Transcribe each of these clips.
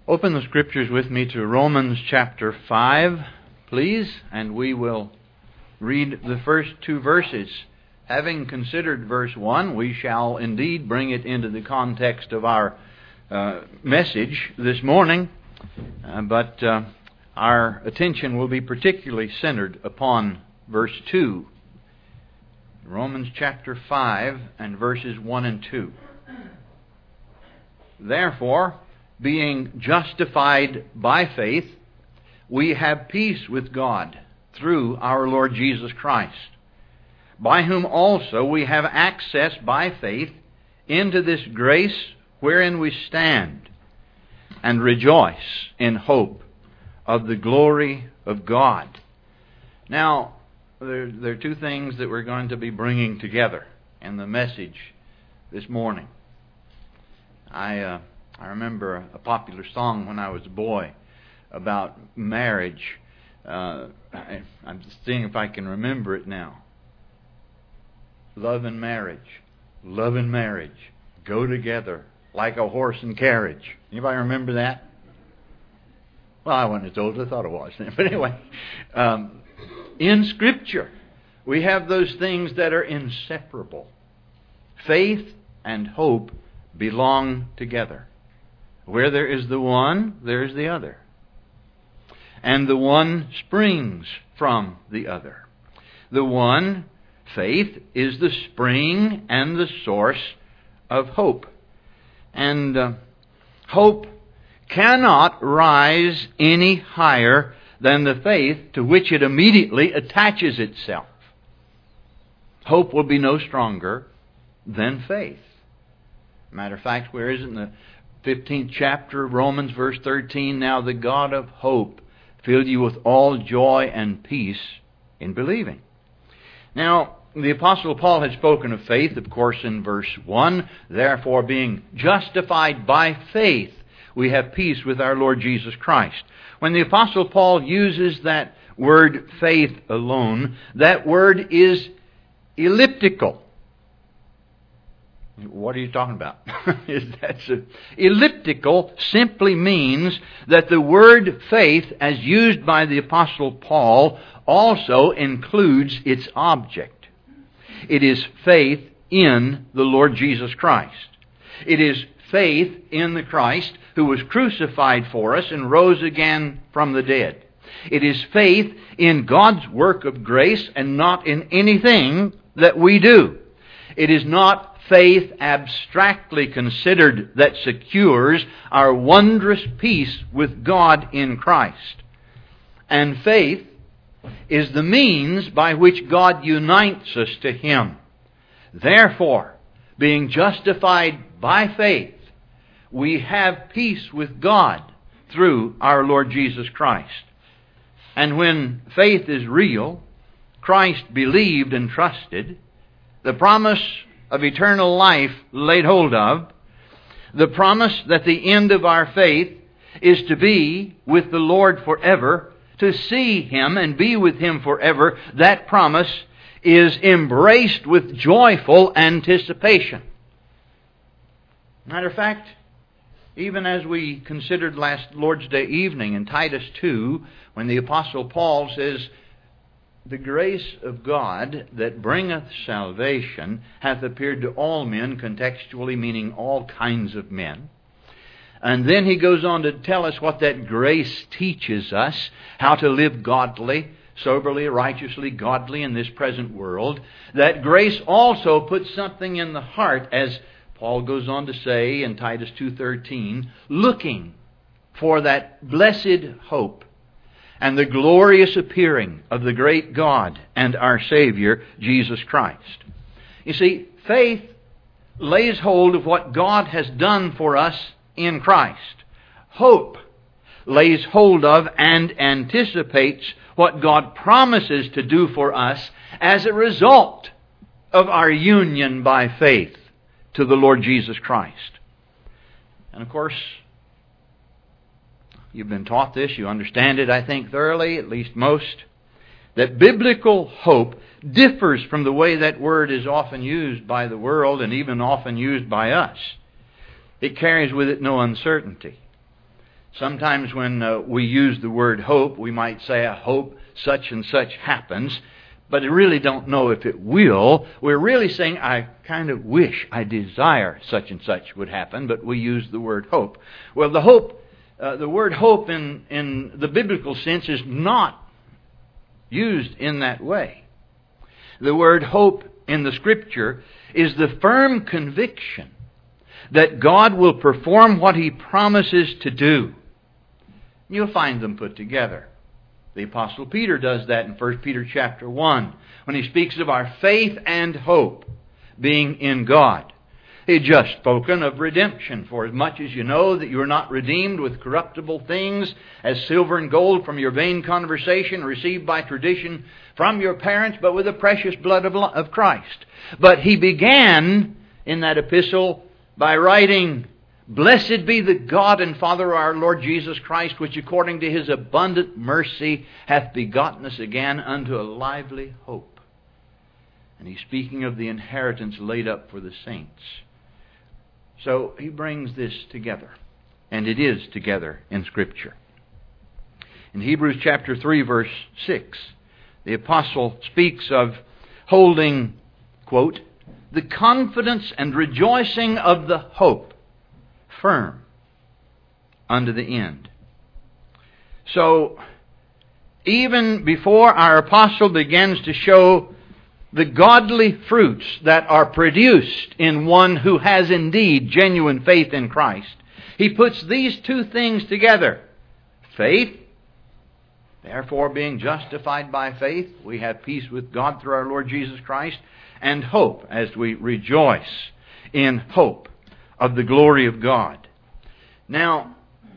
Open the Scriptures with me to Romans chapter 5, please, and we will read the first two verses. Having considered verse 1, we shall indeed bring it into the context of our message this morning, but our attention will be particularly centered upon verse 2. Romans chapter 5 and verses 1 and 2. Therefore, being justified by faith, we have peace with God through our Lord Jesus Christ, by whom also we have access by faith into this grace wherein we stand, and rejoice in hope of the glory of God. Now, there are two things that we're going to be bringing together in the message this morning. I remember a popular song when I was a boy about marriage. I'm seeing if I can remember it now. Love and marriage, go together like a horse and carriage. Anybody remember that? Well, I wasn't as old as I thought I was then. But anyway, in Scripture, we have those things that are inseparable. Faith and hope belong together. Where there is the one, there is the other. And the one springs from the other. The one, faith, is the spring and the source of hope. And hope cannot rise any higher than the faith to which it immediately attaches itself. Hope will be no stronger than faith. Matter of fact, where is it in the 15th chapter of Romans, verse 13? Now the God of hope fill you with all joy and peace in believing. Now, the Apostle Paul had spoken of faith, of course, in verse 1. Therefore, being justified by faith, we have peace with our Lord Jesus Christ. When the Apostle Paul uses that word faith alone, that word is elliptical. What are you talking about? Elliptical simply means that the word faith, as used by the Apostle Paul, also includes its object. It is faith in the Lord Jesus Christ. It is faith in the Christ who was crucified for us and rose again from the dead. It is faith in God's work of grace and not in anything that we do. It is not faith abstractly considered that secures our wondrous peace with God in Christ. And faith is the means by which God unites us to Him. Therefore, being justified by faith, we have peace with God through our Lord Jesus Christ. And when faith is real, Christ believed and trusted, the promise of eternal life laid hold of, the promise that the end of our faith is to be with the Lord forever, to see Him and be with Him forever, that promise is embraced with joyful anticipation. Matter of fact, even as we considered last Lord's Day evening in Titus 2, when the Apostle Paul says, the grace of God that bringeth salvation hath appeared to all men, contextually meaning all kinds of men. And then he goes on to tell us what that grace teaches us, how to live godly, soberly, righteously, godly in this present world. That grace also puts something in the heart, as Paul goes on to say in Titus 2:13, looking for that blessed hope and the glorious appearing of the great God and our Savior, Jesus Christ. You see, faith lays hold of what God has done for us in Christ. Hope lays hold of and anticipates what God promises to do for us as a result of our union by faith to the Lord Jesus Christ. And of course, you've been taught this, you understand it, I think, thoroughly, at least most, that biblical hope differs from the way that word is often used by the world and even often used by us. It carries with it no uncertainty. Sometimes when we use the word hope, we might say, I hope such and such happens, but I really don't know if it will. We're really saying, I kind of wish, I desire such and such would happen, but we use the word hope. Well, the word hope in the biblical sense is not used in that way. The word hope in the Scripture is the firm conviction that God will perform what He promises to do. You'll find them put together. The Apostle Peter does that in 1 Peter chapter 1 when he speaks of our faith and hope being in God. He had just spoken of redemption. For as much as you know that you are not redeemed with corruptible things as silver and gold from your vain conversation received by tradition from your parents, but with the precious blood of Christ. But he began in that epistle by writing, Blessed be the God and Father of our Lord Jesus Christ, which according to His abundant mercy hath begotten us again unto a lively hope. And he's speaking of the inheritance laid up for the saints. So he brings this together. And it is together in Scripture. In Hebrews chapter 3, verse 6, the apostle speaks of holding, quote, the confidence and rejoicing of the hope firm unto the end. So, even before our apostle begins to show the godly fruits that are produced in one who has indeed genuine faith in Christ, he puts these two things together. Faith, therefore being justified by faith, we have peace with God through our Lord Jesus Christ, and hope as we rejoice in hope of the glory of God. Now,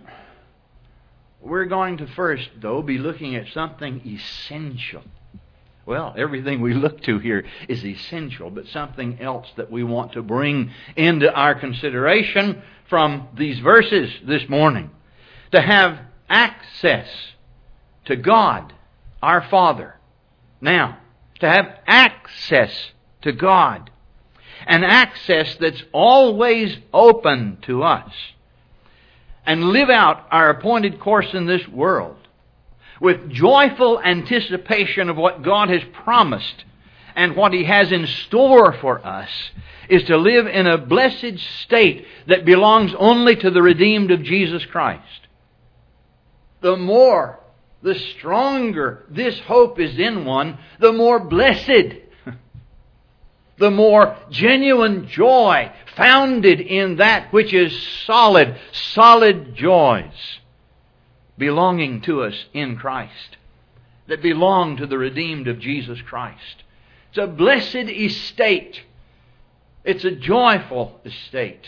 we're going to first, though, be looking at something essential. Well, everything we look to here is essential, but something else that we want to bring into our consideration from these verses this morning. To have access to God, our Father. Now, to have access to God. An access that's always open to us. And live out our appointed course in this world with joyful anticipation of what God has promised and what He has in store for us, is to live in a blessed state that belongs only to the redeemed of Jesus Christ. The more, the stronger this hope is in one, the more blessed, the more genuine joy founded in that which is solid joys belonging to us in Christ, that belong to the redeemed of Jesus Christ. It's a blessed estate. It's a joyful estate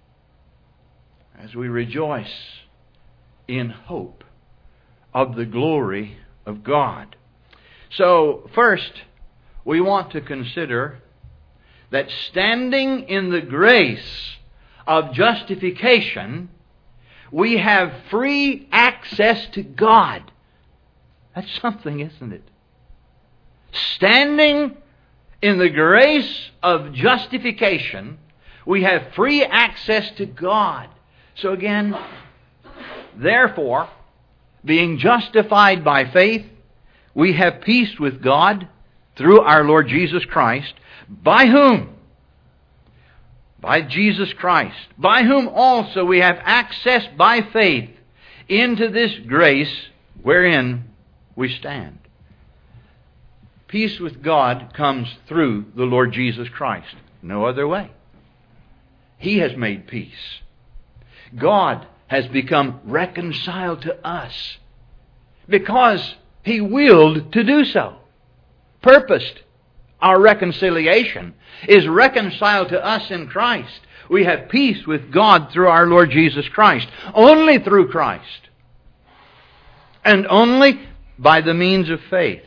as we rejoice in hope of the glory of God. So, first, we want to consider that standing in the grace of justification, we have free access to God. That's something, isn't it? Standing in the grace of justification, we have free access to God. So again, therefore, being justified by faith, we have peace with God through our Lord Jesus Christ, by whom? By Jesus Christ, by whom also we have access by faith into this grace wherein we stand. Peace with God comes through the Lord Jesus Christ. No other way. He has made peace. God has become reconciled to us because He willed to do so. Purposed our reconciliation is reconciled to us in Christ. We have peace with God through our Lord Jesus Christ. Only through Christ. And only by the means of faith.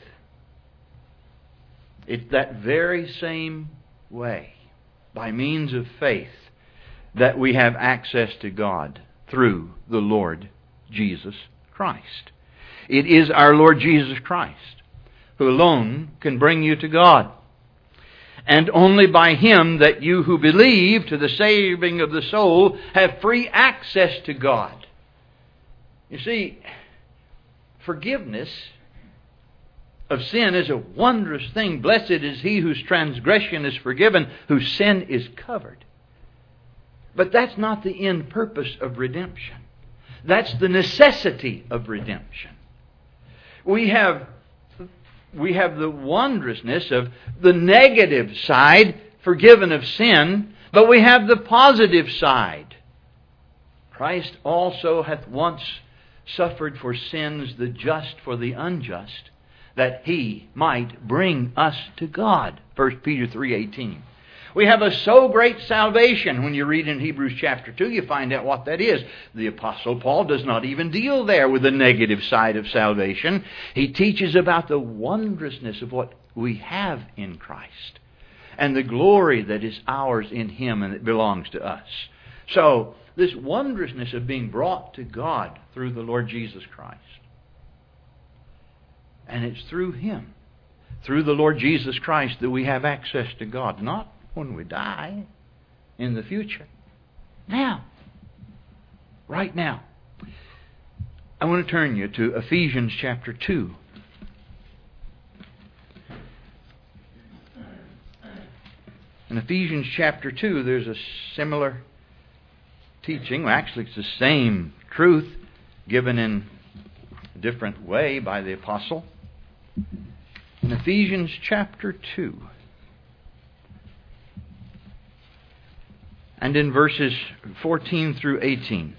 It's that very same way, by means of faith, that we have access to God through the Lord Jesus Christ. It is our Lord Jesus Christ who alone can bring you to God. And only by Him that you who believe to the saving of the soul have free access to God. You see, forgiveness of sin is a wondrous thing. Blessed is he whose transgression is forgiven, whose sin is covered. But that's not the end purpose of redemption. That's the necessity of redemption. We have the wondrousness of the negative side, forgiven of sin, but we have the positive side. Christ also hath once suffered for sins, the just for the unjust, that He might bring us to God. 1 Peter 3:18. We have a so great salvation. When you read in Hebrews chapter 2, you find out what that is. The Apostle Paul does not even deal there with the negative side of salvation. He teaches about the wondrousness of what we have in Christ and the glory that is ours in Him and that belongs to us. So, this wondrousness of being brought to God through the Lord Jesus Christ. And it's through Him, through the Lord Jesus Christ, that we have access to God. Not when we die, in the future. Now. Right now. I want to turn you to Ephesians chapter 2. In Ephesians chapter 2, there's a similar teaching. Well, actually, it's the same truth given in a different way by the apostle. In Ephesians chapter 2, and in verses 14 through 18.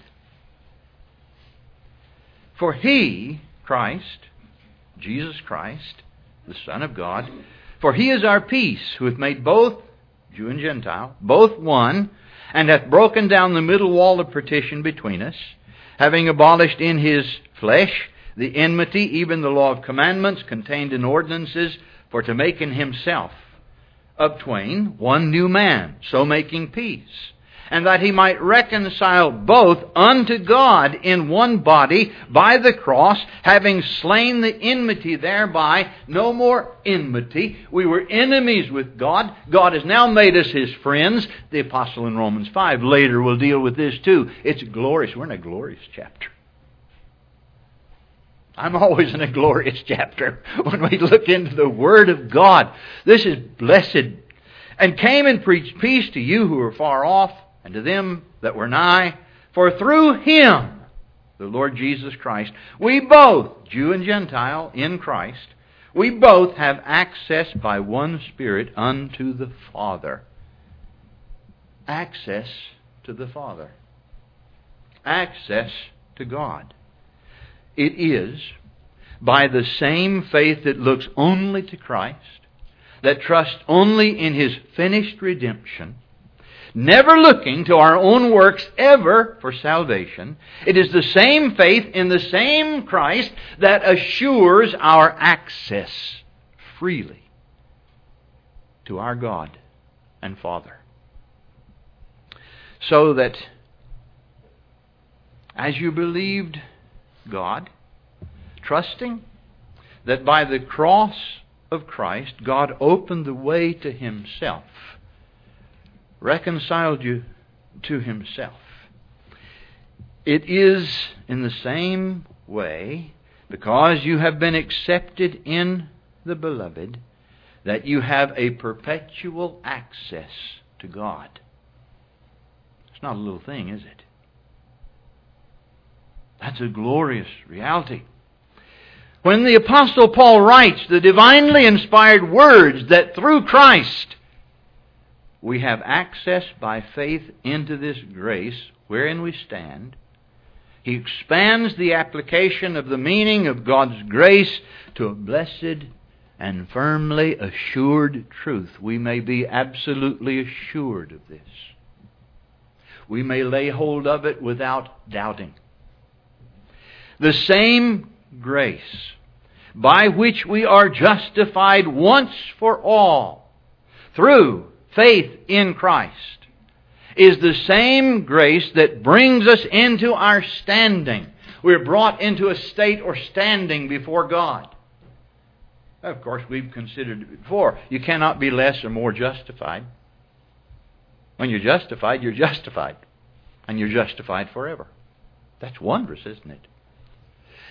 For He, Christ, Jesus Christ, the Son of God, for He is our peace, who hath made both Jew and Gentile, both one, and hath broken down the middle wall of partition between us, having abolished in His flesh the enmity, even the law of commandments contained in ordinances, for to make in Himself of twain one new man, so making peace, and that He might reconcile both unto God in one body by the cross, having slain the enmity thereby. No more enmity. We were enemies with God. God has now made us His friends. The apostle in Romans 5 later will deal with this too. It's glorious. We're in a glorious chapter. I'm always in a glorious chapter when we look into the Word of God. This is blessed. And came and preached peace to you who are far off, and to them that were nigh. For through Him, the Lord Jesus Christ, we both, Jew and Gentile, in Christ, we both have access by one Spirit unto the Father. Access to the Father. Access to God. It is by the same faith that looks only to Christ, that trusts only in His finished redemption, never looking to our own works ever for salvation. It is the same faith in the same Christ that assures our access freely to our God and Father. So that as you believed God, trusting that by the cross of Christ, God opened the way to Himself, reconciled you to Himself. It is in the same way, because you have been accepted in the Beloved, that you have a perpetual access to God. It's not a little thing, is it? That's a glorious reality. When the Apostle Paul writes the divinely inspired words that through Christ we have access by faith into this grace wherein we stand, he expands the application of the meaning of God's grace to a blessed and firmly assured truth. We may be absolutely assured of this. We may lay hold of it without doubting. The same grace by which we are justified once for all through faith in Christ is the same grace that brings us into our standing. We're brought into a state or standing before God. Of course, we've considered it before. You cannot be less or more justified. When you're justified, you're justified. And you're justified forever. That's wondrous, isn't it?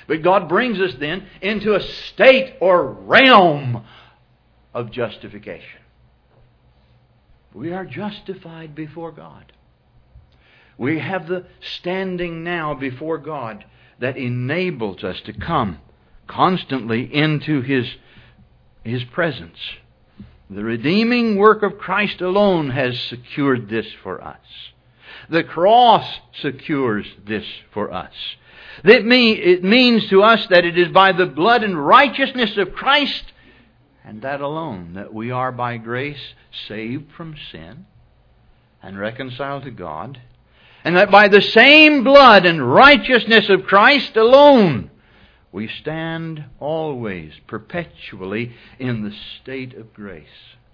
But God brings us then into a state or realm of justification. We are justified before God. We have the standing now before God that enables us to come constantly into His presence. The redeeming work of Christ alone has secured this for us. The cross secures this for us. It means to us that it is by the blood and righteousness of Christ, and that alone, that we are by grace saved from sin and reconciled to God, and that by the same blood and righteousness of Christ alone, we stand always, perpetually, in the state of grace,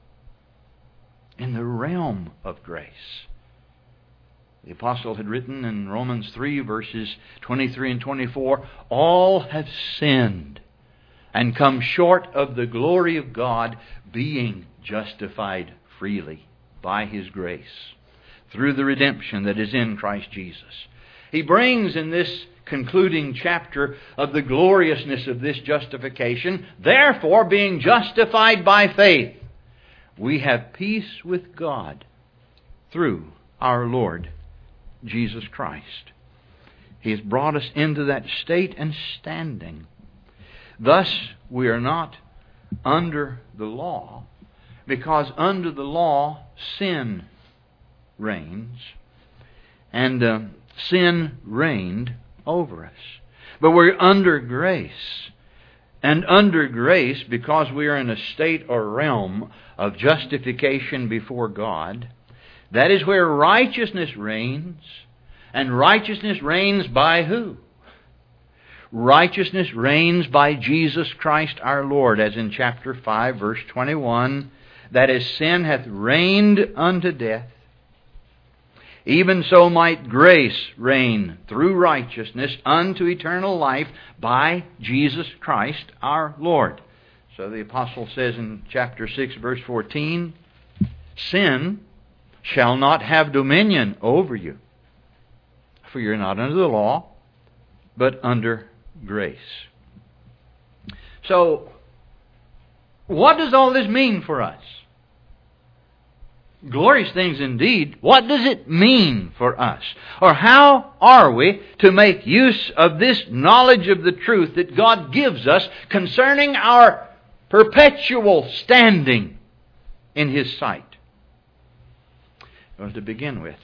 in the realm of grace. The apostle had written in Romans 3, verses 23 and 24, all have sinned and come short of the glory of God, being justified freely by His grace, through the redemption that is in Christ Jesus. He brings in this concluding chapter of the gloriousness of this justification, therefore, being justified by faith, we have peace with God through our Lord Jesus Christ. He has brought us into that state and standing. Thus, we are not under the law, because under the law, sin reigns, and sin reigned over us. But we're under grace. And under grace, because we are in a state or realm of justification before God, that is where righteousness reigns. And righteousness reigns by who? Righteousness reigns by Jesus Christ our Lord, as in chapter 5, verse 21, that as sin hath reigned unto death, even so might grace reign through righteousness unto eternal life by Jesus Christ our Lord. So the apostle says in chapter 6, verse 14, sin shall not have dominion over you, for you're not under the law, but under grace. So, what does all this mean for us? Glorious things indeed. What does it mean for us? Or how are we to make use of this knowledge of the truth that God gives us concerning our perpetual standing in His sight? Well, to begin with,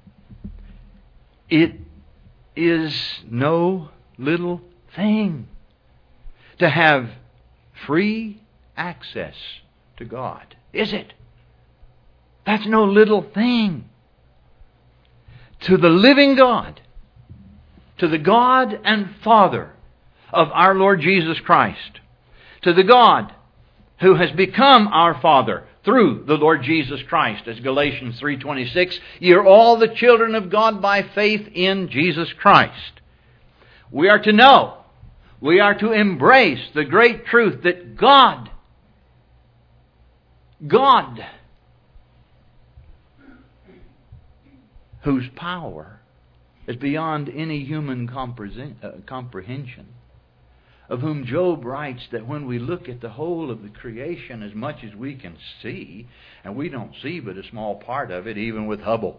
it is no little thing to have free access to God, is it? That's no little thing. To the living God, to the God and Father of our Lord Jesus Christ, to the God who has become our Father through the Lord Jesus Christ, as Galatians 3:26, ye are all the children of God by faith in Jesus Christ. We are to know, we are to embrace the great truth that God, whose power is beyond any human comprehension, of whom Job writes that when we look at the whole of the creation as much as we can see, and we don't see but a small part of it, even with Hubble,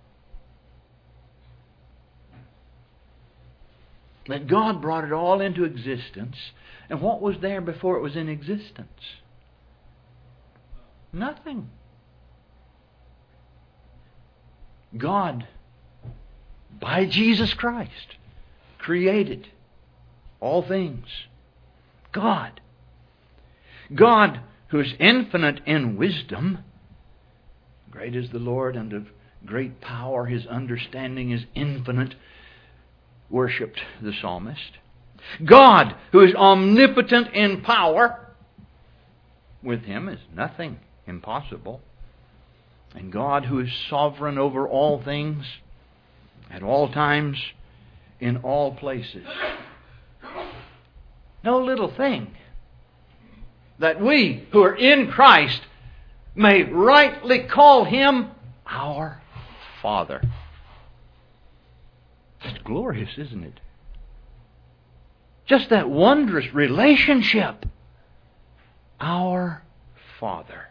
that God brought it all into existence. And what was there before it was in existence? Nothing. God, by Jesus Christ, created all things. God who is infinite in wisdom, great is the Lord, and of great power His understanding is infinite, worshipped the psalmist. God who is omnipotent in power, with Him is nothing impossible. And God who is sovereign over all things, at all times, in all places. No little thing that we who are in Christ may rightly call Him our Father. It's glorious, isn't it? Just that wondrous relationship. Our Father.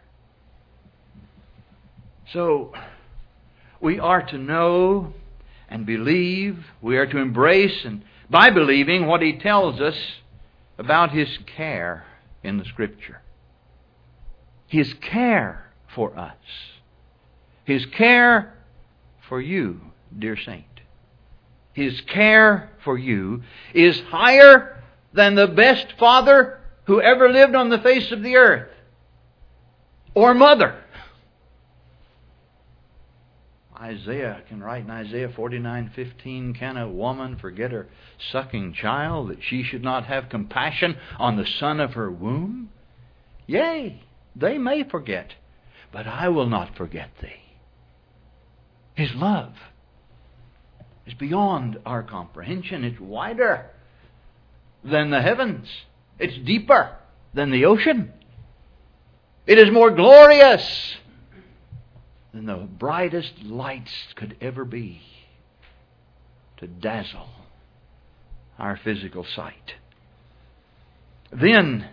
So, we are to know and believe, we are to embrace, and by believing what He tells us about His care in the Scripture. His care for us. His care for you, dear saint. His care for you is higher than the best father who ever lived on the face of the earth. Or mother. Isaiah can write in Isaiah 49:15, can a woman forget her sucking child, that she should not have compassion on the son of her womb? Yea, they may forget, but I will not forget thee. His love is beyond our comprehension. It's wider than the heavens. It's deeper than the ocean. It is more glorious than the brightest lights could ever be to dazzle our physical sight. Then,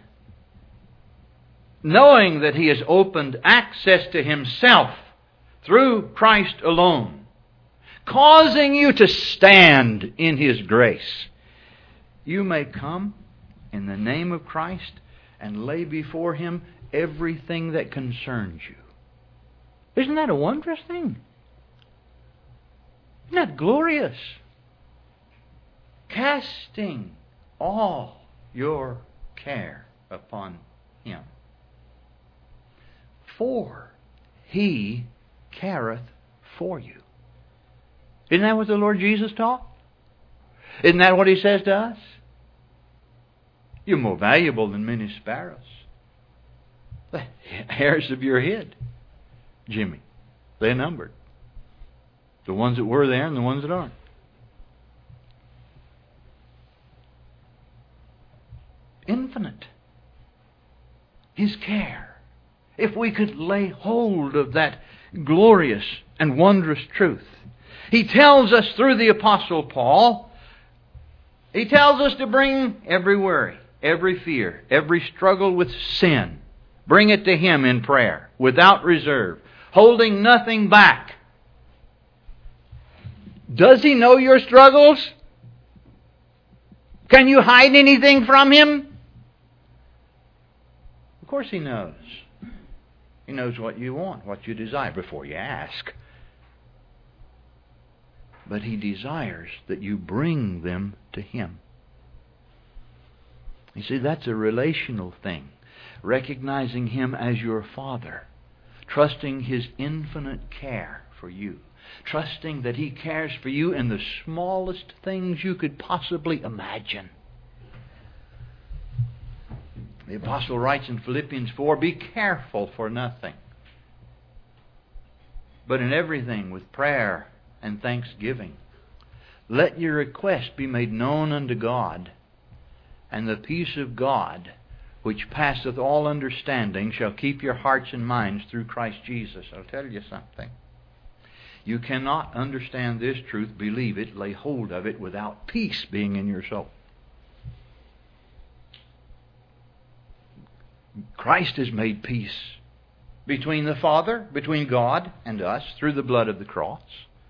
knowing that He has opened access to Himself through Christ alone, causing you to stand in His grace, you may come in the name of Christ and lay before Him everything that concerns you. Isn't that a wondrous thing? Isn't that glorious? Casting all your care upon Him. For He careth for you. Isn't that what the Lord Jesus taught? Isn't that what He says to us? You're more valuable than many sparrows. The hairs of your head, Jimmy, they're numbered. The ones that were there and the ones that aren't. Infinite. His care. If we could lay hold of that glorious and wondrous truth. He tells us through the Apostle Paul, he tells us to bring every worry, every fear, every struggle with sin, bring it to Him in prayer, without reserve, holding nothing back. Does He know your struggles? Can you hide anything from Him? Of course He knows. He knows what you want, what you desire before you ask. But He desires that you bring them to Him. You see, that's a relational thing. Recognizing Him as your Father. Trusting His infinite care for you. Trusting that He cares for you in the smallest things you could possibly imagine. The Apostle writes in Philippians 4, be careful for nothing, but in everything with prayer and thanksgiving. Let your request be made known unto God, and the peace of God, which passeth all understanding, shall keep your hearts and minds through Christ Jesus. I'll tell you something. You cannot understand this truth, believe it, lay hold of it, without peace being in your soul. Christ has made peace between the Father, between God and us, through the blood of the cross.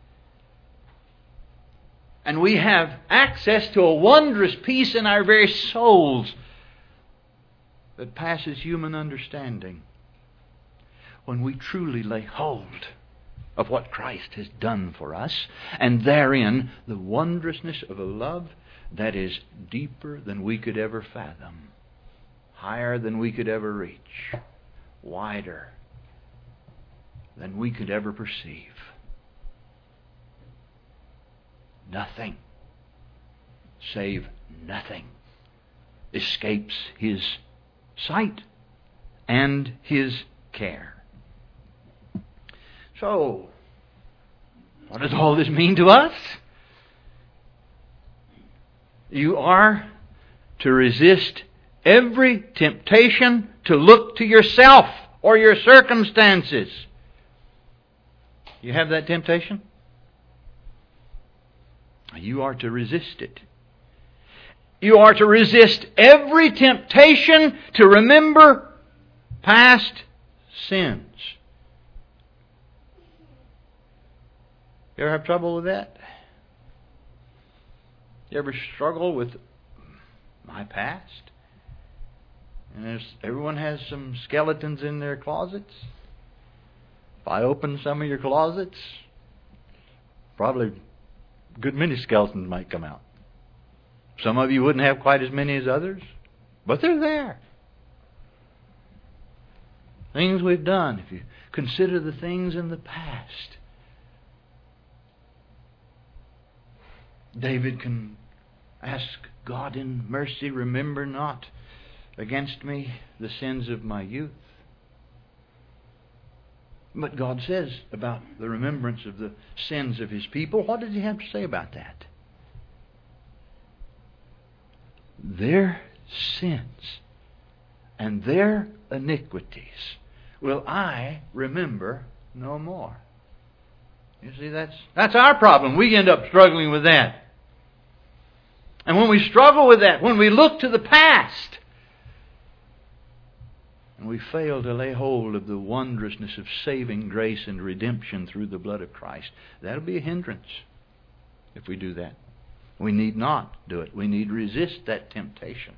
And we have access to a wondrous peace in our very souls that passes human understanding when we truly lay hold of what Christ has done for us, and therein the wondrousness of a love that is deeper than we could ever fathom, higher than we could ever reach, wider than we could ever perceive. Nothing, save nothing, escapes His sight and His care. So, what does all this mean to us? You are to resist every temptation to look to yourself or your circumstances. You have that temptation? You are to resist it. You are to resist every temptation to remember past sins. You ever have trouble with that? You ever struggle with my past? And everyone has some skeletons in their closets. If I open some of your closets, probably a good many skeletons might come out. Some of you wouldn't have quite as many as others, but they're there. Things we've done, if you consider the things in the past. David can ask God in mercy, remember not against me the sins of my youth. But God says about the remembrance of the sins of His people, what does He have to say about that? Their sins and their iniquities will I remember no more. You see, that's our problem. We end up struggling with that. And when we struggle with that, when we look to the past, and we fail to lay hold of the wondrousness of saving grace and redemption through the blood of Christ, that'll be a hindrance if we do that. We need not do it. We need to resist that temptation.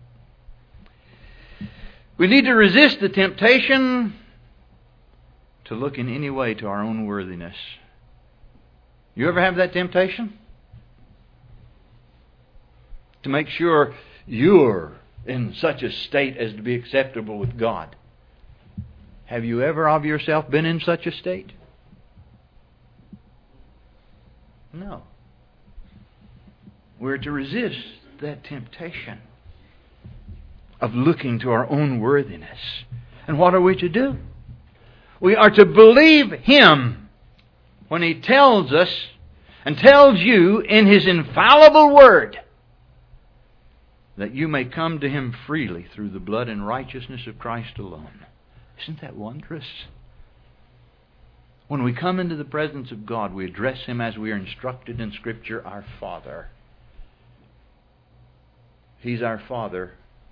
We need to resist the temptation to look in any way to our own worthiness. You ever have that temptation? To make sure you're in such a state as to be acceptable with God. Have you ever of yourself been in such a state? No. We're to resist that temptation of looking to our own worthiness. And what are we to do? We are to believe Him when He tells us and tells you in His infallible Word that you may come to Him freely through the blood and righteousness of Christ alone. Isn't that wondrous? When we come into the presence of God, we address Him as we are instructed in Scripture, our Father. He's our Father.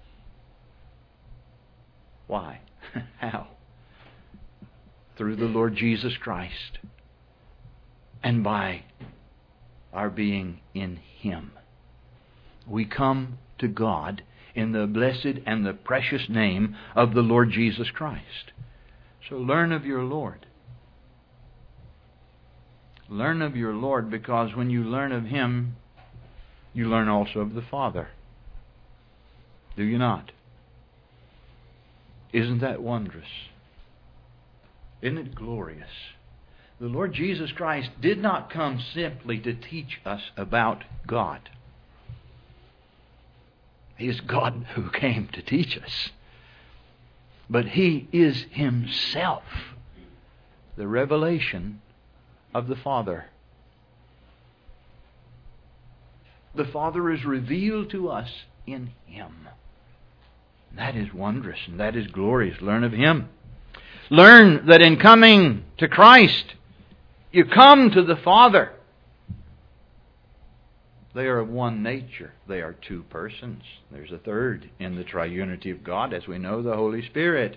Why? How? Through the Lord Jesus Christ. And by our being in Him. We come to God in the blessed and the precious name of the Lord Jesus Christ. So learn of your Lord. Learn of your Lord, because when you learn of Him, you learn also of the Father. Do you not? Isn't that wondrous? Isn't it glorious? The Lord Jesus Christ did not come simply to teach us about God. He is God who came to teach us. But He is Himself the revelation of the Father. The Father is revealed to us in Him. That is wondrous and that is glorious. Learn of Him. Learn that in coming to Christ, you come to the Father. They are of one nature. They are two persons. There's a third in the triunity of God, as we know, the Holy Spirit.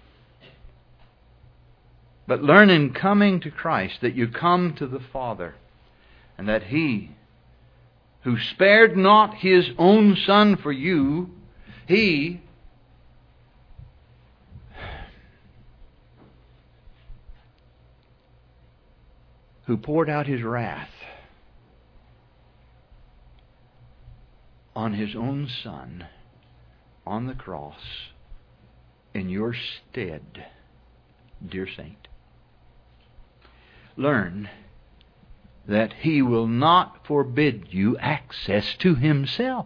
But learn in coming to Christ that you come to the Father, and that He, who spared not His own Son for you, He who poured out His wrath on His own Son on the cross in your stead, dear saint. Learn that He will not forbid you access to Himself.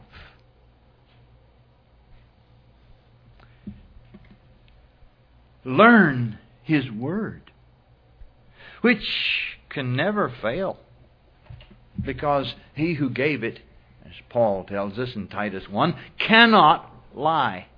Learn His Word, which can never fail, because He who gave it, as Paul tells us in Titus 1, cannot lie.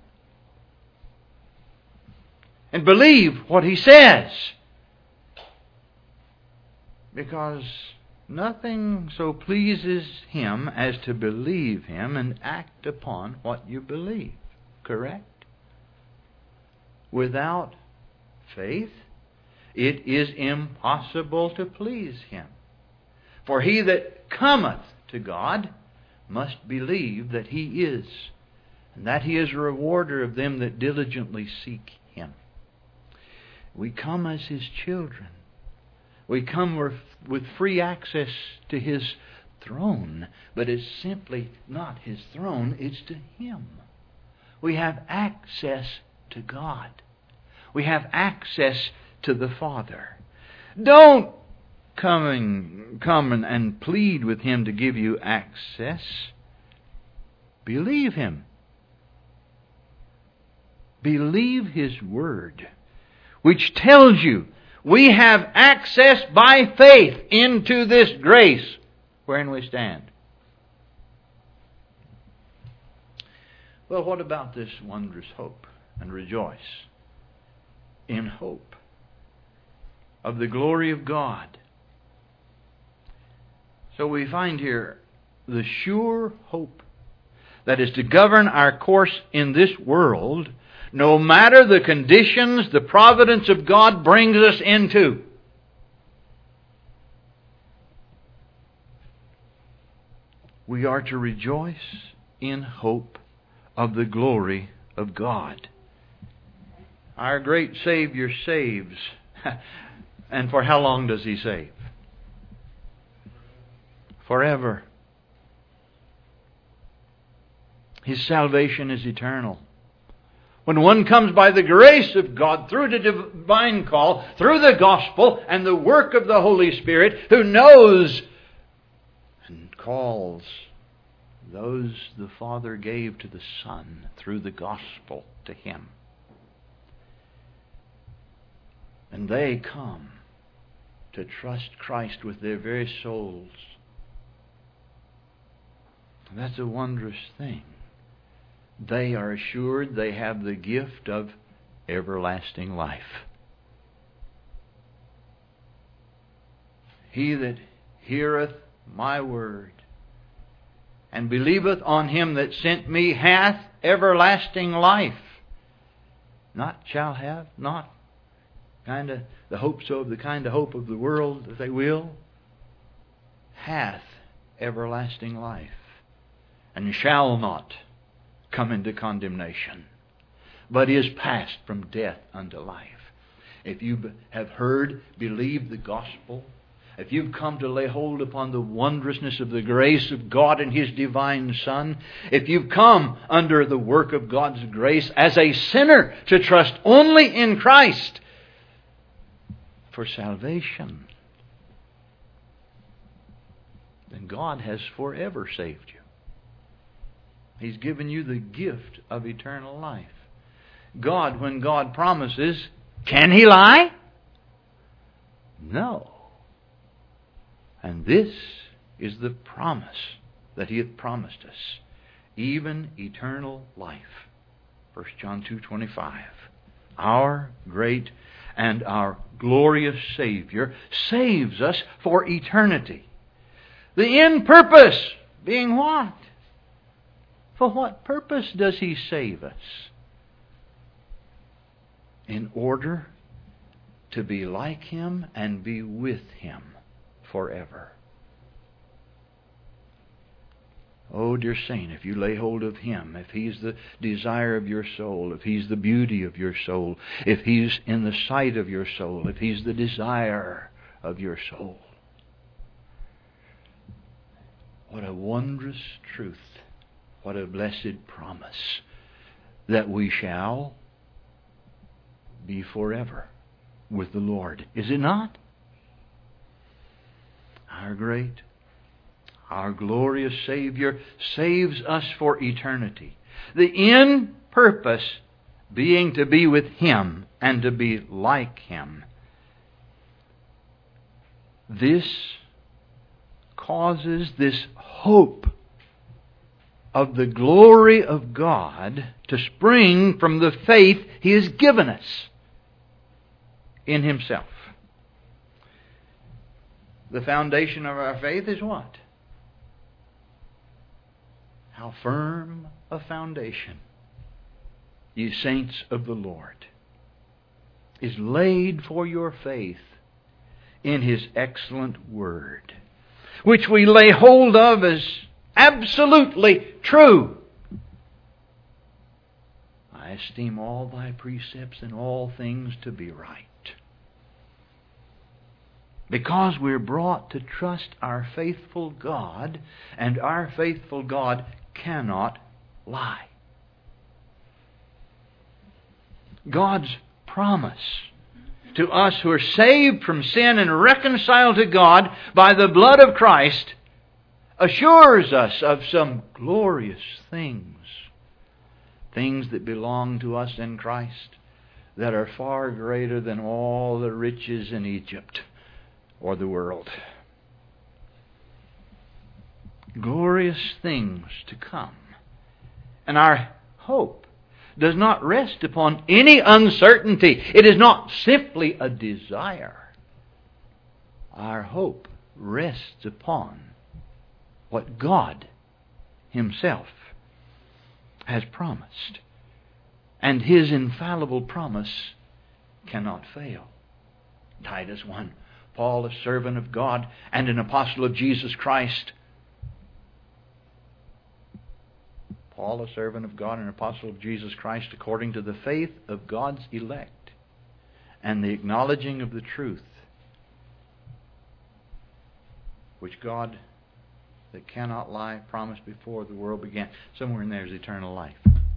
And believe what he says, because Nothing so pleases Him as to believe Him and act upon what you believe. Correct? Without faith, it is impossible to please Him. For he that cometh to God must believe that He is, and that He is a rewarder of them that diligently seek Him. We come as His children. We come with free access to His throne, but it's simply not His throne, it's to Him. We have access to God. We have access to the Father. Don't come and plead with Him to give you access. Believe Him. Believe His Word, which tells you we have access by faith into this grace wherein we stand. Well, what about this wondrous hope? And rejoice in hope of the glory of God. So we find here the sure hope that is to govern our course in this world, no matter the conditions the providence of God brings us into. We are to rejoice in hope of the glory of God. Our great Savior saves. And for how long does He save? Forever. His salvation is eternal. When one comes by the grace of God through the divine call, through the gospel and the work of the Holy Spirit, who knows and calls those the Father gave to the Son through the gospel to Him. And they come to trust Christ with their very souls. That's a wondrous thing. They are assured they have the gift of everlasting life. He that heareth my word and believeth on Him that sent me hath everlasting life. Not shall have, not kind of the hope so of the kind of hope of the world that they will. Hath everlasting life, and shall not come into condemnation, but is passed from death unto life. If you have heard, believed the gospel, if you've come to lay hold upon the wondrousness of the grace of God and His divine Son, if you've come under the work of God's grace as a sinner to trust only in Christ for salvation, then God has forever saved you. He's given you the gift of eternal life. God, when God promises, can He lie? No. And this is the promise that He hath promised us, even eternal life. 1 John 2:25. Our great and our glorious Savior saves us for eternity. The end purpose being what? For what purpose does He save us? In order to be like Him and be with Him forever. Oh, dear saint, if you lay hold of Him, if He's the desire of your soul, if He's the beauty of your soul, if He's in the sight of your soul, if He's the desire of your soul, what a wondrous truth, what a blessed promise that we shall be forever with the Lord. Is it not? Our great, our glorious Savior saves us for eternity. The end purpose being to be with Him and to be like Him. This causes this hope of the glory of God to spring from the faith He has given us in Himself. The foundation of our faith is what? How firm a foundation, ye saints of the Lord, is laid for your faith in His excellent Word, which we lay hold of as absolutely true. I esteem all thy precepts and all things to be right. Because we're brought to trust our faithful God, and our faithful God cannot lie. God's promise to us who are saved from sin and reconciled to God by the blood of Christ assures us of some glorious things. Things that belong to us in Christ that are far greater than all the riches in Egypt or the world. Glorious things to come. And our hope does not rest upon any uncertainty. It is not simply a desire. Our hope rests upon what God Himself has promised. And His infallible promise cannot fail. Titus 1. Paul, a servant of God and an apostle of Jesus Christ. Paul, a servant of God and an apostle of Jesus Christ, according to the faith of God's elect and the acknowledging of the truth, which God that cannot lie promised before the world began. Somewhere in there is eternal life.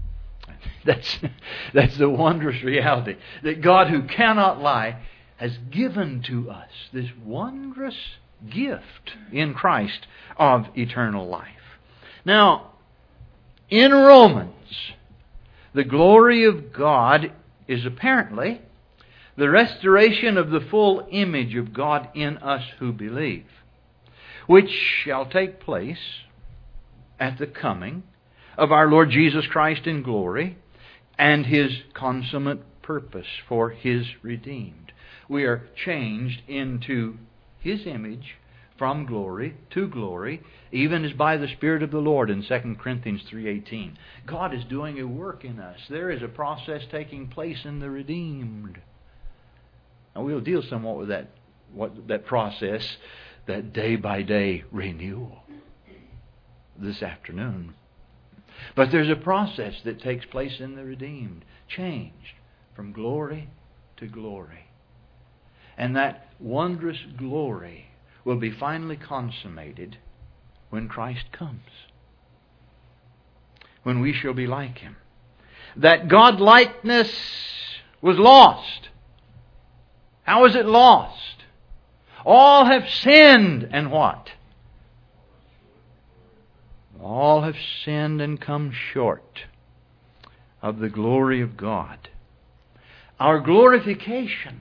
That's the wondrous reality, that God who cannot lie has given to us this wondrous gift in Christ of eternal life. Now, in Romans, the glory of God is apparently the restoration of the full image of God in us who believe, which shall take place at the coming of our Lord Jesus Christ in glory and His consummate purpose for His redeemed. We are changed into His image from glory to glory, even as by the Spirit of the Lord in 2 Corinthians 3:18. God is doing a work in us. There is a process taking place in the redeemed. Now we'll deal somewhat with that process, that day-by-day renewal this afternoon. But there's a process that takes place in the redeemed, changed from glory to glory. And that wondrous glory will be finally consummated when Christ comes, when we shall be like Him. That God-likeness was lost. How is it lost? All have sinned, and what? All have sinned and come short of the glory of God. Our glorification,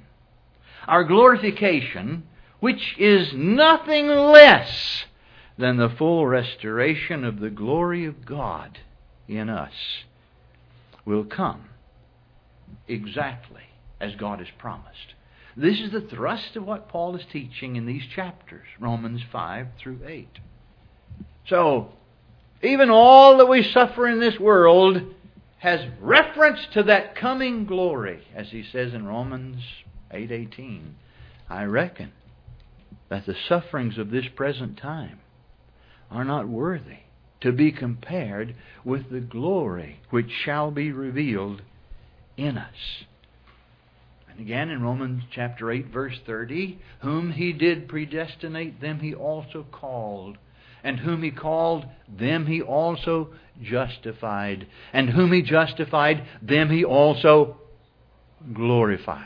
which is nothing less than the full restoration of the glory of God in us, will come exactly as God has promised. This is the thrust of what Paul is teaching in these chapters, Romans 5 through 8. So, even all that we suffer in this world has reference to that coming glory, as he says in Romans 8:18. I reckon that the sufferings of this present time are not worthy to be compared with the glory which shall be revealed in us. And again in Romans chapter 8, verse 30, whom He did predestinate, them He also called. And whom He called, them He also justified. And whom He justified, them He also glorified.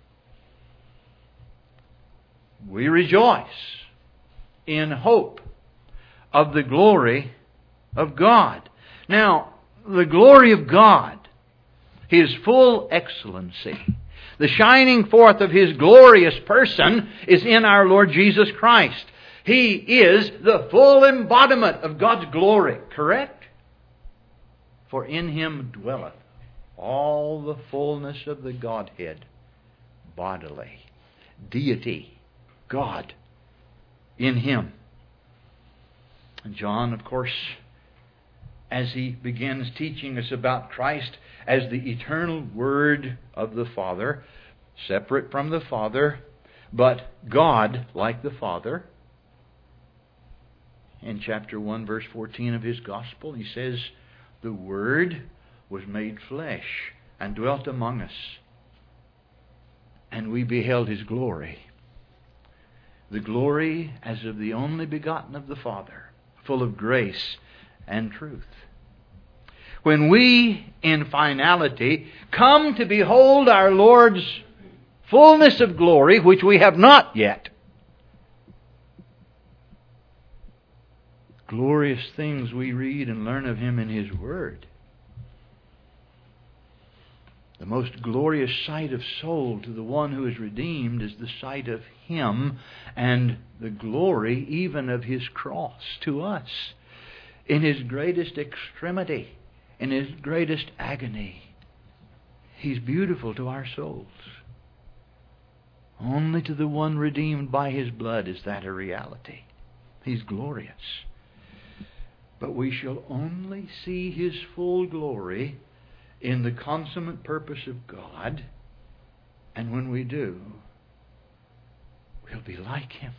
We rejoice in hope of the glory of God. Now, the glory of God, His full excellency, the shining forth of His glorious person is in our Lord Jesus Christ. He is the full embodiment of God's glory, correct? For in Him dwelleth all the fullness of the Godhead bodily. Deity, God, in Him. And John, of course, as he begins teaching us about Christ as the eternal Word of the Father, separate from the Father, but God like the Father. In chapter 1, verse 14 of his Gospel, he says, "The Word was made flesh and dwelt among us, and we beheld His glory. The glory as of the only begotten of the Father, full of grace and truth." When we, in finality, come to behold our Lord's fullness of glory, which we have not yet, glorious things we read and learn of Him in His Word. The most glorious sight of soul to the one who is redeemed is the sight of Him and the glory even of His cross to us. In His greatest extremity, in His greatest agony, He's beautiful to our souls. Only to the one redeemed by His blood is that a reality. He's glorious. But we shall only see His full glory in the consummate purpose of God, and when we do, we'll be like Him.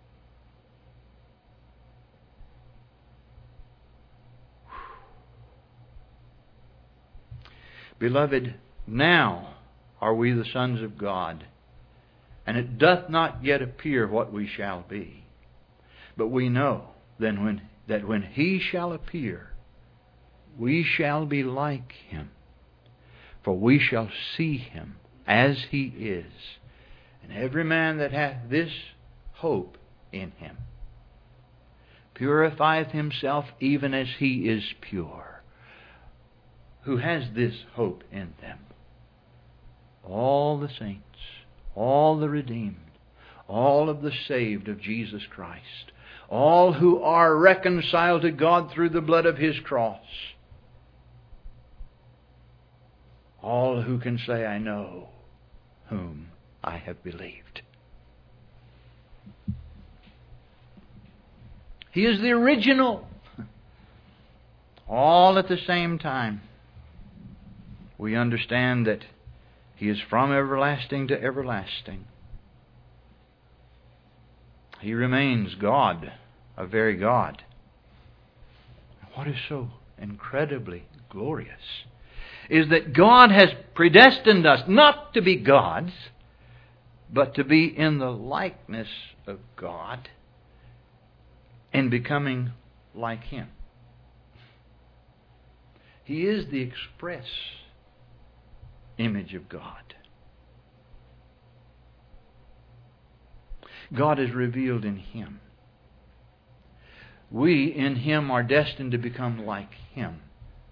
Beloved, now are we the sons of God, and it doth not yet appear what we shall be. But we know that when He shall appear, we shall be like Him, for we shall see Him as He is. And every man that hath this hope in Him purifieth himself even as He is pure. Who has this hope in them? All the saints, all the redeemed, all of the saved of Jesus Christ, all who are reconciled to God through the blood of His cross, all who can say, "I know whom I have believed." He is the original, all at the same time. We understand that He is from everlasting to everlasting. He remains God, a very God. What is so incredibly glorious is that God has predestined us not to be gods, but to be in the likeness of God and becoming like Him. He is the express image of God. God is revealed in Him. We in Him are destined to become like Him.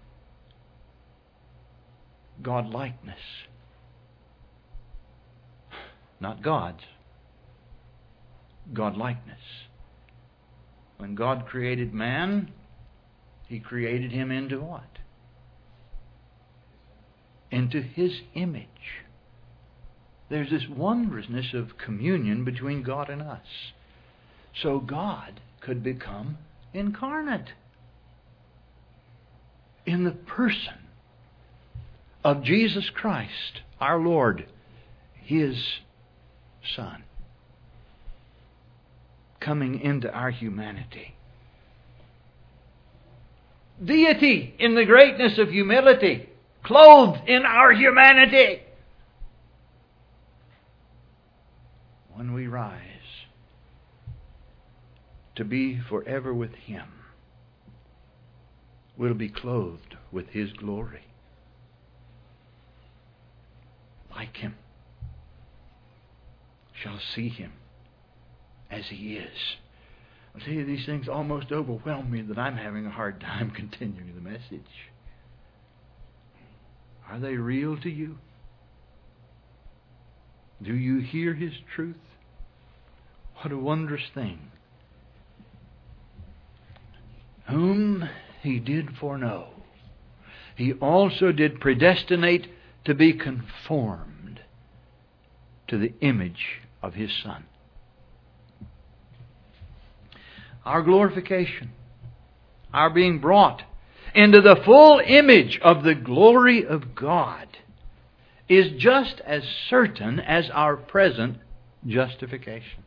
God-likeness. Not God's. God-likeness. When God created man, He created him into what? Into His image. There's this wondrousness of communion between God and us. So God could become incarnate in the person of Jesus Christ, our Lord, His Son, coming into our humanity. Deity in the greatness of humility, clothed in our humanity. When we rise to be forever with Him, we'll be clothed with His glory. Like Him. Shall see Him as He is. I'll tell you, these things almost overwhelm me that I'm having a hard time continuing the message. Are they real to you? Do you hear His truth? What a wondrous thing. Whom He did foreknow, He also did predestinate to be conformed to the image of His Son. our glorification, our being brought into the full image of the glory of God, is just as certain as our present justification.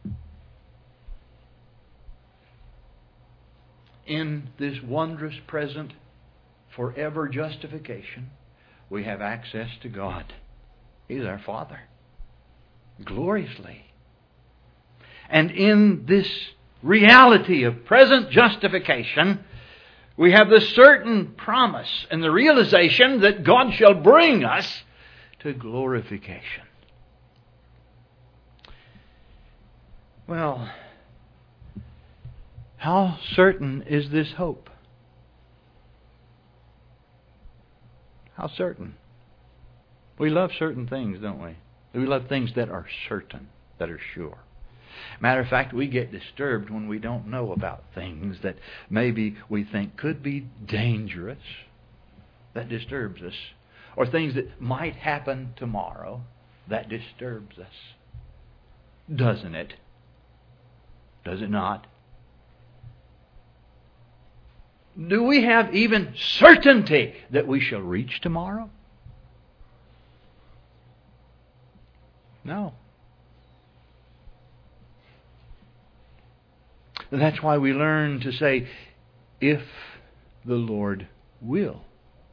In this wondrous present forever justification, we have access to God. He's our Father, gloriously. And in this reality of present justification, we have the certain promise and the realization that God shall bring us to glorification. Well, how certain is this hope? How certain? We love certain things, don't we? We love things that are certain, that are sure. Matter of fact, we get disturbed when we don't know about things that maybe we think could be dangerous. That disturbs us. Or things that might happen tomorrow. That disturbs us. Doesn't it? Does it not? Do we have even certainty that we shall reach tomorrow? No. That's why we learn to say, if the Lord will,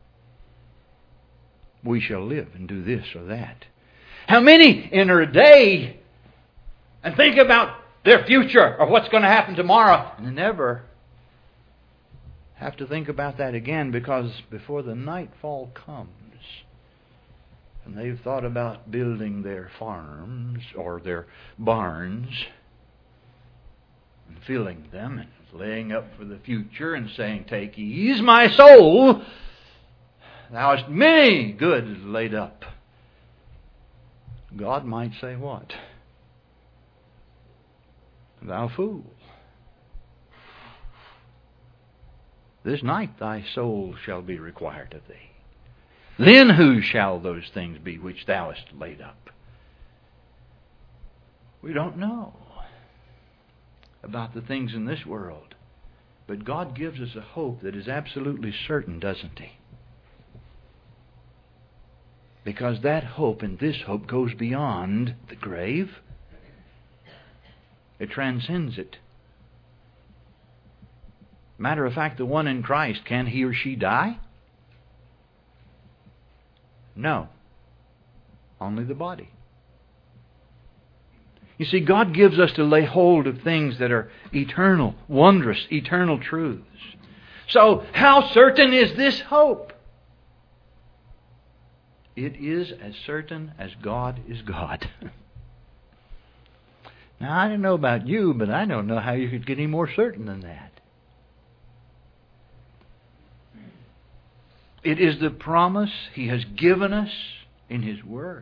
we shall live and do this or that. How many enter a day and think about their future or what's going to happen tomorrow and never have to think about that again, because before the nightfall comes and they've thought about building their farms or their barns and filling them and laying up for the future and saying, "Take ease, my soul, thou hast many goods laid up," God might say what? "Thou fool, this night thy soul shall be required of thee. Then whose shall those things be which thou hast laid up?" We don't know about the things in this world, but God gives us a hope that is absolutely certain, doesn't He? Because that hope and this hope goes beyond the grave. It transcends it. Matter of fact, the one in Christ, can he or she die? No. Only the body. You see, God gives us to lay hold of things that are eternal, wondrous, eternal truths. So, how certain is this hope? It is as certain as God is God. Now, I don't know about you, but I don't know how you could get any more certain than that. It is the promise He has given us in His Word.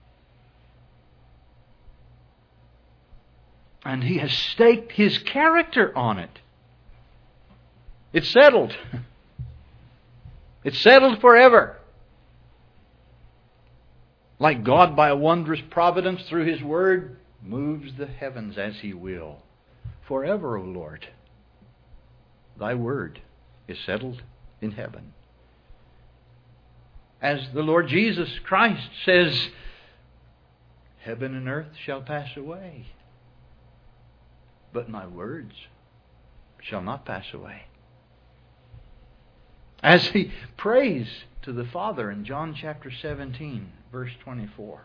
And He has staked His character on it. It's settled. It's settled forever. Like God, by a wondrous providence through His Word, moves the heavens as He will. Forever, O Lord, Thy Word is settled in heaven. As the Lord Jesus Christ says, "Heaven and earth shall pass away, but my words shall not pass away." As He prays to the Father in John chapter 17, verse 24.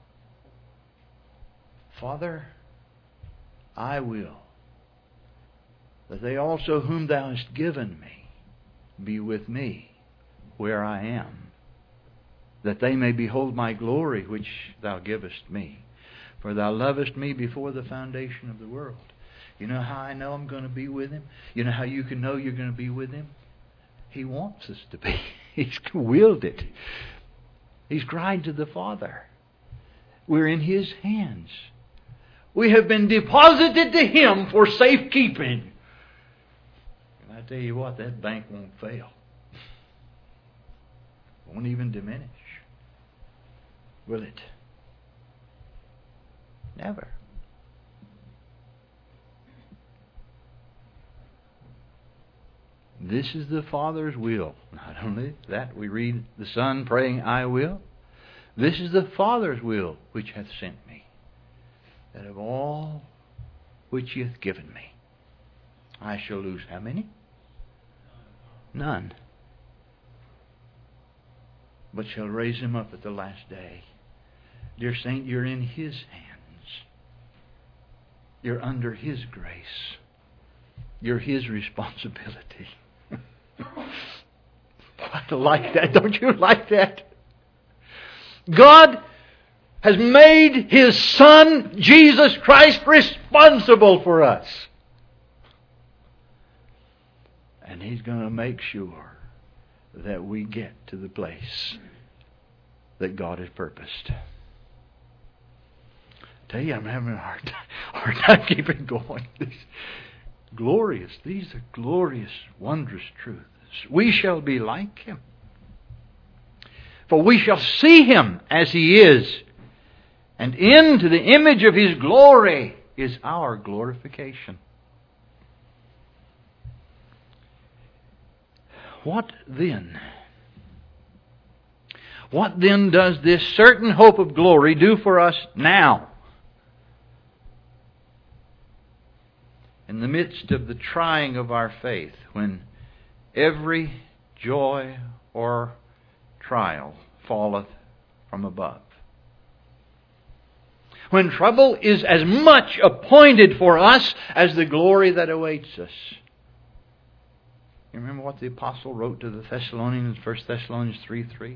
"Father, I will that they also whom Thou hast given me be with me where I am, that they may behold my glory which Thou givest me. For Thou lovest me before the foundation of the world." You know how I know I'm going to be with Him? You know how you can know you're going to be with Him? He wants us to be. He's willed it. He's cried to the Father. We're in His hands. We have been deposited to Him for safekeeping. And I tell you what, that bank won't fail. Won't even diminish. Will it? Never. This is the Father's will. Not only that, we read the Son praying, I will. This is the Father's will which hath sent me, that of all which he hath given me, I shall lose how many? None. But shall raise him up at the last day. Dear saint, you're in His hands. You're under His grace. You're His responsibility. I like that. Don't you like that? God has made His Son, Jesus Christ, responsible for us. And He's going to make sure that we get to the place that God has purposed. I tell you, I'm having a hard time keeping going. These are glorious, wondrous truths. We shall be like Him. For we shall see Him as He is. And into the image of His glory is our glorification. What then? What then does this certain hope of glory do for us now? In the midst of the trying of our faith, when every joy or trial falleth from above. When trouble is as much appointed for us as the glory that awaits us. You remember what the apostle wrote to the Thessalonians, 1 Thessalonians 3:3?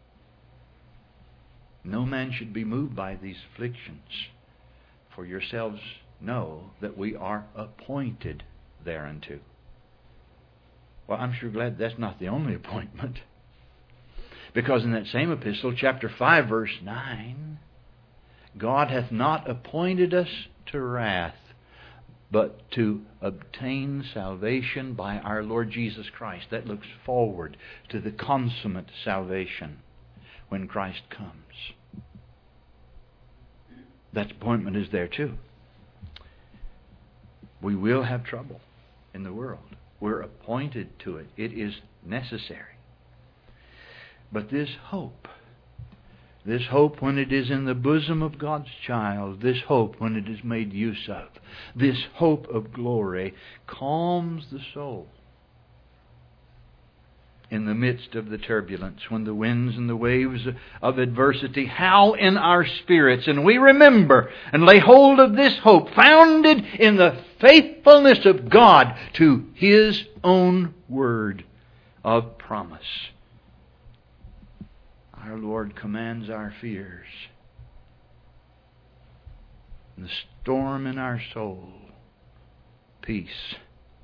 No man should be moved by these afflictions, for yourselves know that we are appointed thereunto. Well, I'm sure glad that's not the only appointment. Because in that same epistle, chapter 5, verse 9, God hath not appointed us to wrath, but to obtain salvation by our Lord Jesus Christ. That looks forward to the consummate salvation when Christ comes. That appointment is there too. We will have trouble in the world. We're appointed to it. It is necessary. But this hope when it is in the bosom of God's child, this hope when it is made use of, this hope of glory calms the soul in the midst of the turbulence, when the winds and the waves of adversity howl in our spirits, and we remember and lay hold of this hope founded in the faithfulness of God to His own word of promise. Our Lord commands our fears. In the storm in our soul, peace,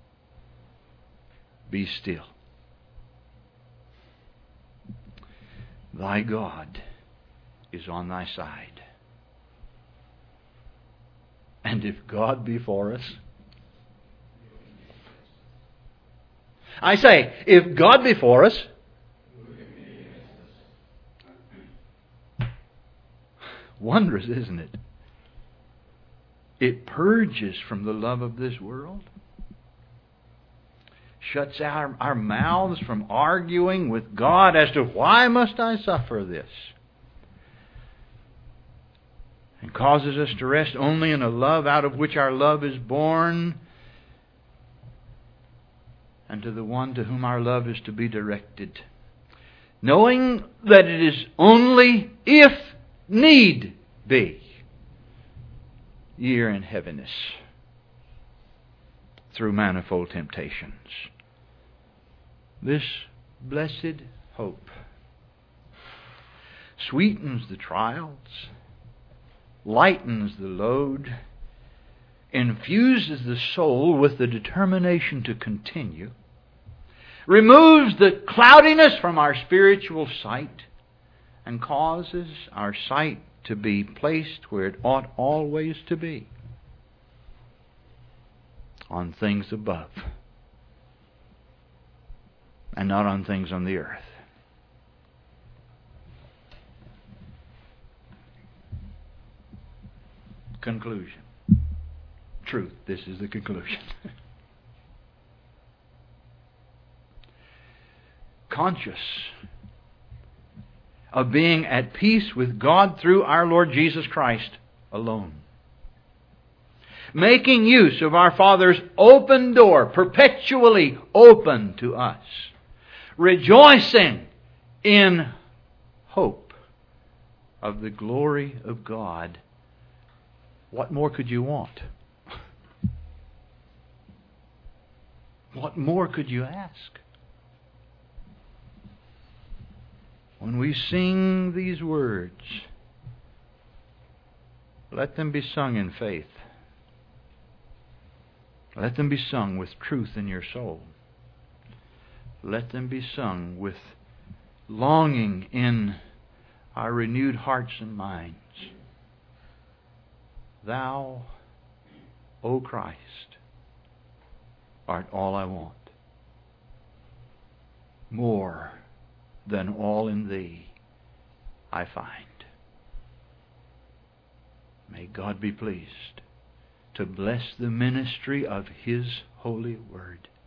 be still. Thy God is on thy side. And if God be for us, I say, if God be for us, wondrous, isn't it? It purges from the love of this world. Shuts our mouths from arguing with God as to why must I suffer this. And causes us to rest only in a love out of which our love is born, and to the one to whom our love is to be directed. Knowing that it is only if need be ye are in heaviness through manifold temptations. This blessed hope sweetens the trials, lightens the load, infuses the soul with the determination to continue, removes the cloudiness from our spiritual sight, and causes our sight to be placed where it ought always to be, on things above, and not on things on the earth. Conclusion. Truth. This is the conclusion. conscious of being at peace with God through our Lord Jesus Christ alone. Making use of our Father's open door, perpetually open to us. Rejoicing in hope of the glory of God. What more could you want? What more could you ask? When we sing these words, let them be sung in faith. Let them be sung with truth in your soul. Let them be sung with longing in our renewed hearts and minds. Thou, O Christ, art all I want. More than all in Thee I find. May God be pleased to bless the ministry of His holy word.